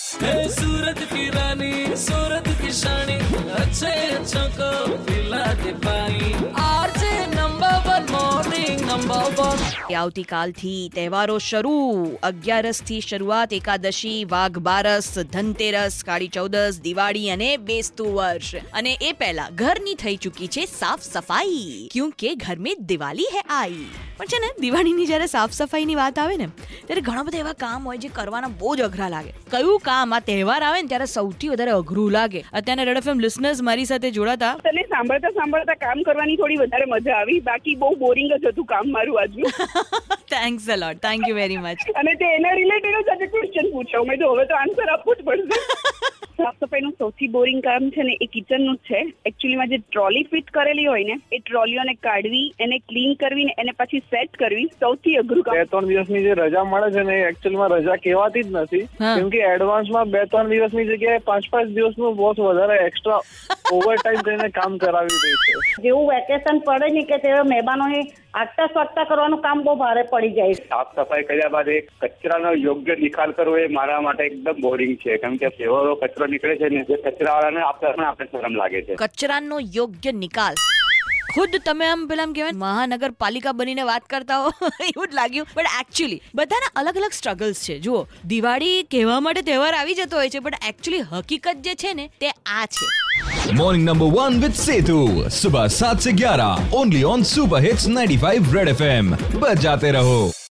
सूरत की रानी सूरत की शानी अच्छे अच्छों को पिला दे पानी आरजे नंबर 1 मॉर्निंग नंबर 1। આવતીકાલથી તહેવારો શરૂ। 11 થી શરૂઆત, એકાદશી, વાઘ બારસ, ધનતેરસ, કાળી ચૌદસ, દિવાળી અને બેસતું વર્ષ। અને એ પહેલા ઘરની થઈ ચૂકી છે સાફ સફાઈ, ક્યોંકि ઘર में દિવાળી હે આઈ। પણ છે ને, દિવાળીની જ્યારે સાફ સફાઈની વાત આવે ને, ત્યારે ઘણા બધા એવા કામ હોય જે કરવાના બહુ જ અઘરા લાગે। કયું કામ આ તહેવાર આવે ને ત્યારે સૌથી વધારે અઘરું લાગે? અત્યારના રેડ એફએમ લિસનર્સ મારી સાથે જોડાતા। તને સાંભળતા સાંભળતા કામ કરવાની થોડી વધારે મજા આવી, બાકી બહુ બોરિંગ જ હતું કામ મારું આજનું। Thanks a lot, thank you very much. અને તે એના રિલેટેડ જ આજે ક્વેશ્ચન પૂછ્યો, મેં તો હવે તો આન્સર આપવું જ પડશે। સાફ સફાઈનું સૌથી બોરિંગ કામ છે ને એ કિચનનું જ છે। એકચ્યુઅલીમાં જે ટ્રોલી ફિટ કરેલી હોય ને એ ટ્રોલીઓને કાઢવી, એને ક્લીન કરવી ને એને પછી સેટ કરવી સૌથી અઘરું કામ। 2-3 દિવસની જે રજા મળે છે ને એ એકચ્યુઅલીમાં રજા કહેવાતી જ નથી, કેમ કે એડવાન્સમાં 2-3 દિવસની જગ્યાએ 5-5 દિવસનું બોસ વધારે એક્સ્ટ્રા ઓવરટાઈમ કરીને કામ કરાવી દે છે। જેવું વેકેશન પડે ને કે તે મહેમાનોને આગતા સ્વાગતા કરવાનું કામ બહુ ભારે પડી જાય। સાફ સફાઈ કર્યા બાદ એક કચરાનો યોગ્ય નિકાલ કરવો એ મારા માટે એકદમ બોરિંગ છે, કેમ કે એવો કચરો નીકળે છે ને જે કચરાવાળાને આપણે શરમ લાગે છે। કચરાનો યોગ્ય નિકાલ ખુદ તમે આમ પેલા આમ કહેવાય મહાનગરપાલિકા બનીને વાત કરતા હો એવું જ લાગ્યું, પણ એકચ્યુઅલી બધાના અલગ અલગ સ્ટ્રગલ્સ છે। જુઓ, દિવાળી કહેવા માટે તહેવાર આવી જતો હોય છે, પણ એકચ્યુઅલી હકીકત જે છે ને તે આ છે। मॉर्निंग नंबर 1 विद सेतु सुबह 7 से 11 only on super hits 95 red FM. बजाते रहो।